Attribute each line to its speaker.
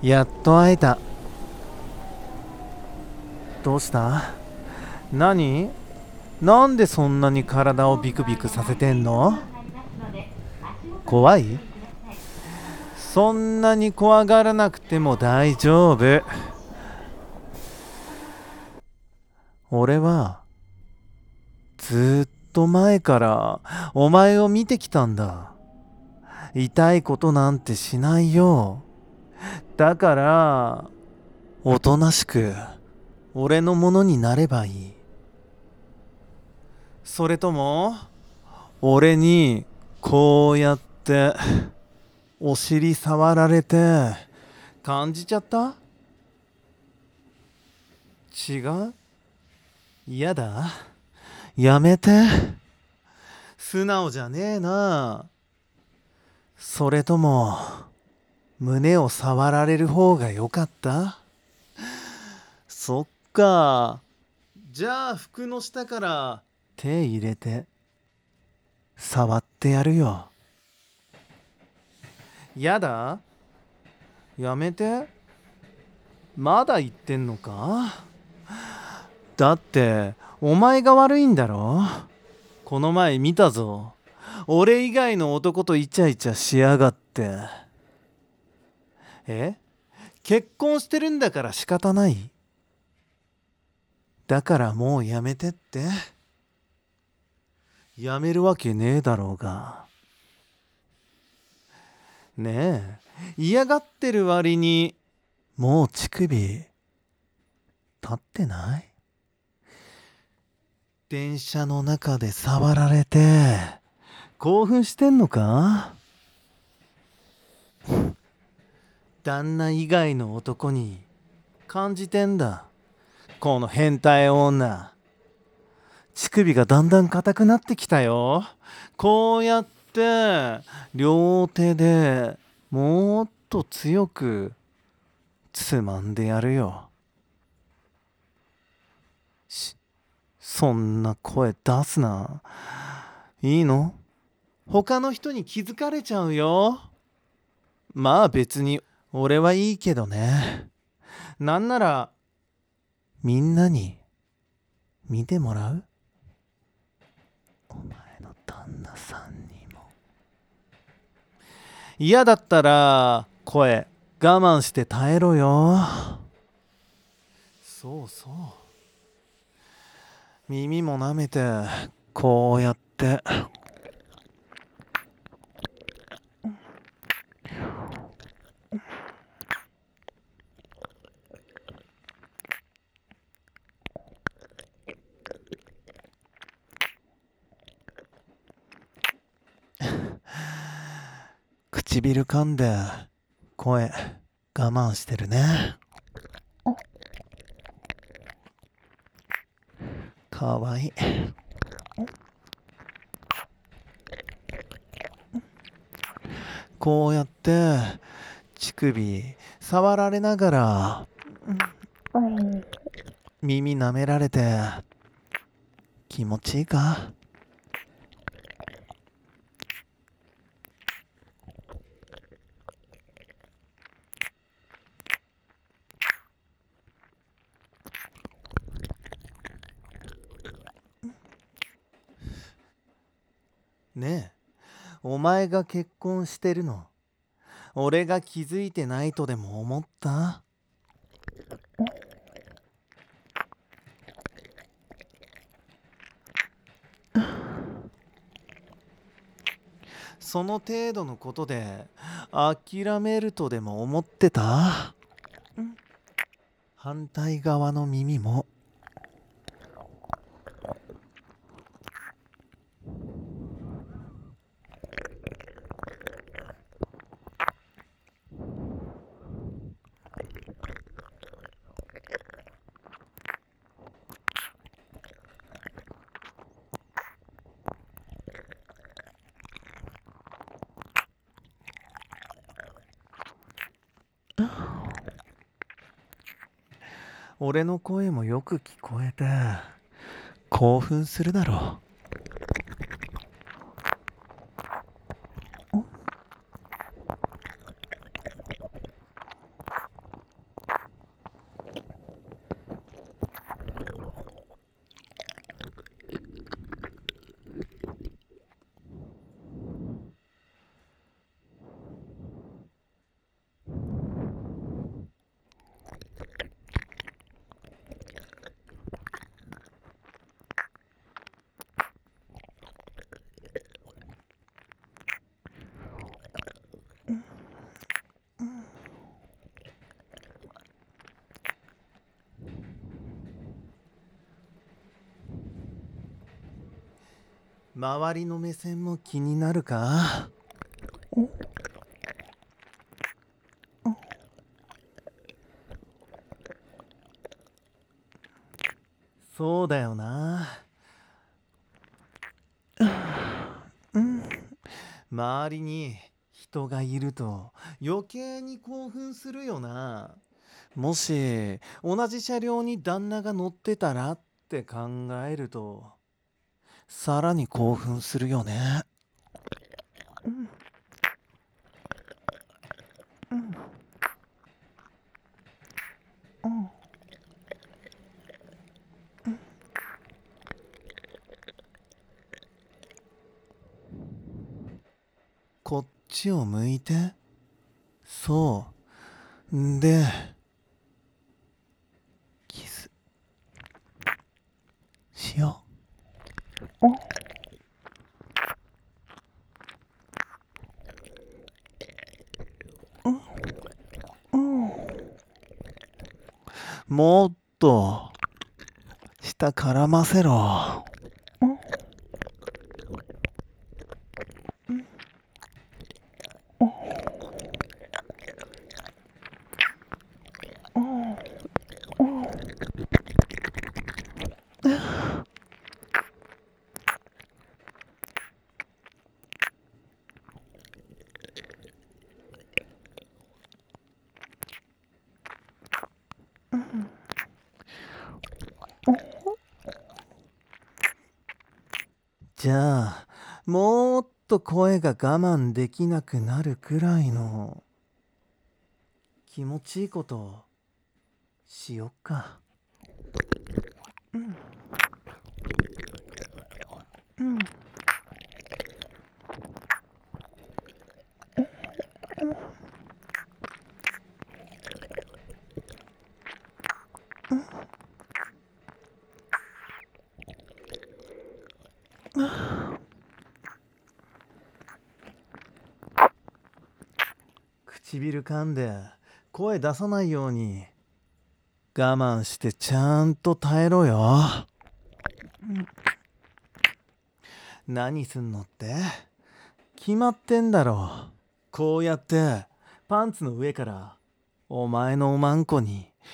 Speaker 1: やっと会えた。どうした？何？なんでそんなに体をビクビクさせてんの？怖い？そんなに怖がらなくても大丈夫。俺はずっと前からお前を見てきたんだ。痛いことなんてしないよ。だからおとなしく俺のものになればいい。それとも俺にこうやってお尻触られて感じちゃった？違う？嫌だ？やめて。素直じゃねえな。それとも胸を触られる方が良かった？そっか。じゃあ服の下から手入れて触ってやるよ。やだ？やめて。まだ言ってんのか？だってお前が悪いんだろ。この前見たぞ。俺以外の男とイチャイチャしやがって。え？結婚してるんだから仕方ない。だからもうやめてって。やめるわけねえだろうが。ねえ、嫌がってる割にもう乳首立ってない？電車の中で触られて興奮してんのか？旦那以外の男に感じてんだ、この変態女。乳首がだんだん硬くなってきたよ。こうやって両手でもっと強くつまんでやるよ。そんな声出すな。いいの？他の人に気づかれちゃうよ。まあ別に俺はいいけどね。なんならみんなに見てもらう？お前の旦那さんにも。嫌だったら声我慢して耐えろよ。そうそう。耳も舐めてこうやって唇噛んで声我慢してるね。かわいい。こうやって乳首触られながら耳舐められて気持ちいいか？ねえ、お前が結婚してるの俺が気づいてないとでも思った？その程度のことで諦めるとでも思ってた？反対側の耳も俺の声もよく聞こえて興奮するだろう。 周りの目線も気になるか？そうだよな。周りに人がいると余計に興奮するよな。もし同じ車両に旦那が乗ってたらって考えるとさらに興奮するよね。こっちを向いて。そう。んで、キスしよう。もっと舌絡ませろ。じゃあ、もっと声が我慢できなくなるくらいの気持ちいいことしよっか。唇噛んで声出さないように我慢してちゃんと耐えろよ。何すんのって決まってんだろ。こうやってパンツの上からお前のおまんこに